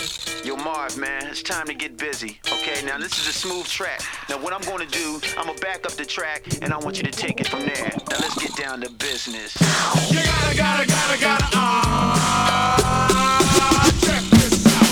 Yo, Marv, man, it's time to get busy. Okay, now this is a smooth track. Now what I'm gonna do, I'm gonna back up the track, and I want you to take it from there. Now let's get down to business. You gotta, check this out.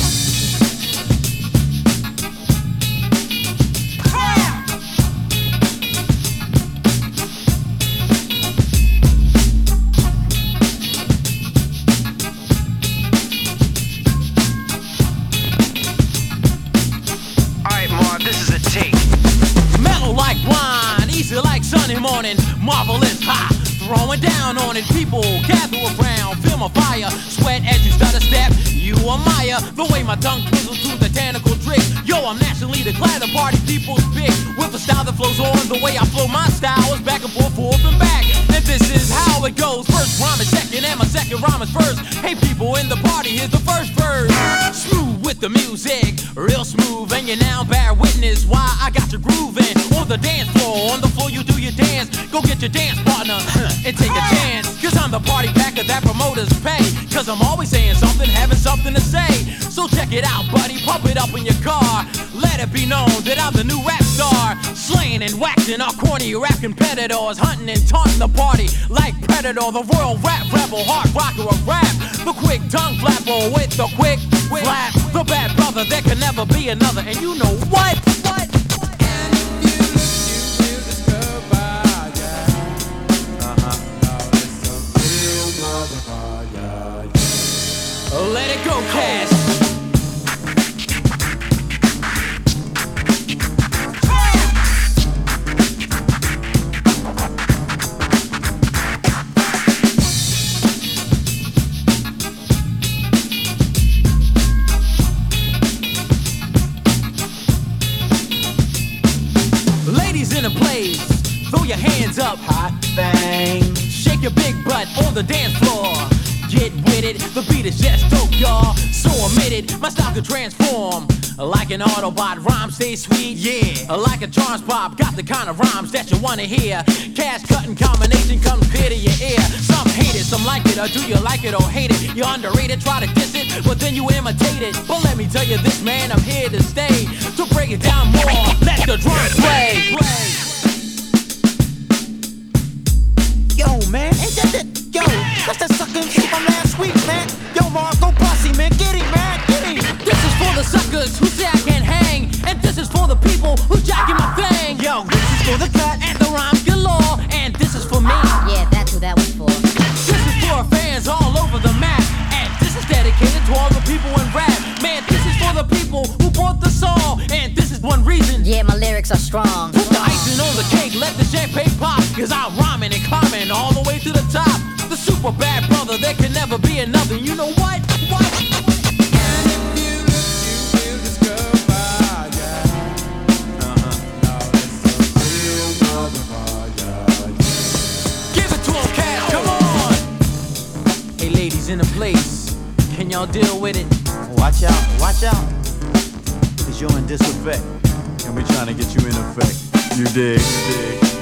Alright, Marv, this is a take. Mellow like wine, easy like Sunday morning, marvelous high. Throwing down on it, people gather around, feel my fire, sweat as you stutter step. You admire the way my tongue twizzles through the tentacle trick. Yo, I'm nationally declared the party people's pick. With a style that flows on, the way I flow my style is back and forth and back. And this is how it goes. First rhyme is second, and my second rhyme is first. Hey people in the party, here's the first verse. Smooth with the music, real smooth, and you now bear witness why I got you grooving. On the dance floor, on the floor you do your dance. Go get your dance partner and take a chance. Cause I'm the party packer that promoters pay. Cause I'm always saying something, having something to say. So check it out, buddy, pump it up in your car. Let it be known that I'm the new rap star. Slaying and waxing our corny rap competitors. Hunting and taunting the party like Predator. The royal rap rebel, hard rocker of rap. The quick tongue flapper with the quick flap. The bad brother, there can never be another. And you know what? Let it go, Cash. Ladies in a place, throw your hands up, hot bang. Shake your big butt on the dance floor. Get with it, the beat is just dope, y'all. So omitted, my style can transform. Like an Autobot, rhyme stay sweet, yeah. Like a Charms Pop, got the kind of rhymes that you wanna hear. Cash cutting combination comes clear to your ear. Some hate it, some like it, or do you like it or hate it? You're underrated, try to diss it, but then you imitate it. But let me tell you this, man, I'm here to stay. To break it down more, let the drums play. Yo, man, ain't that the... Yo, that's that sucker MC from last week, man. Yo, Marv, go bossy, man. Get him, man. Get him. This is for the suckers who say I can't hang. And this is for the people who jacking my thing. Yo, this is for the cut. And the rhymes galore. And this is for me. Yeah, that's who that was for. This is for fans all over the map. And this is dedicated to all the people in rap. Man, this is for the people who bought the song. And this is one reason. Yeah, my lyrics are strong. Put the icing on the cake, let the champagne pop. Cause I'm rhyming and climbing all the way to the top. The super bad brother, there can never be another. You know what? Give it to him, Cash, come on! Hey, ladies in the place, can y'all deal with it? Watch out. Cause you're in disrespect. And we trying to get you in effect. You dig?